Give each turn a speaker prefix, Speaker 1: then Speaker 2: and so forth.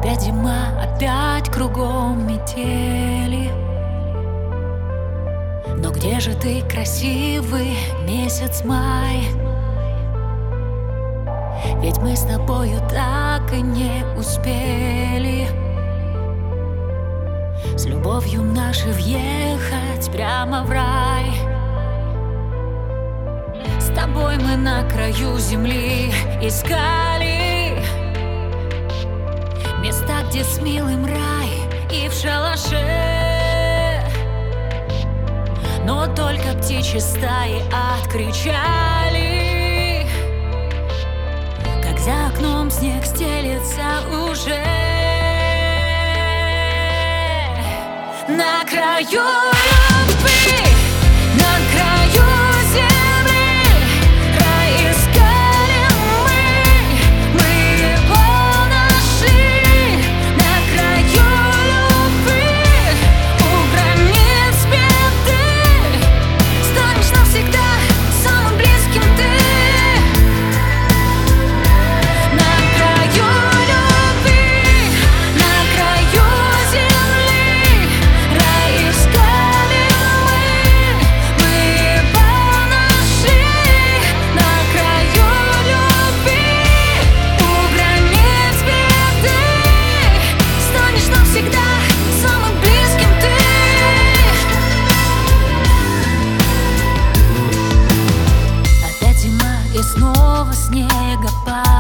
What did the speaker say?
Speaker 1: Опять зима, опять кругом метели. Но где же ты, красивый месяц май? Ведь мы с тобою так и не успели с любовью нашей въехать прямо в рай. С тобой мы на краю земли искали места, где с милым рай и в шалаше. Но только птичьи стаи откричали, как за окном снег стелется уже. На краю любви, на краю земли рай искали мы его нашли. На краю любви, у границ беды, станешь навсегда самым близким ты. На краю любви, на краю земли рай искали мы его нашли. На краю любви, у границ беды, станешь навсегда самым близким ты. Опять зима и снова снегопад.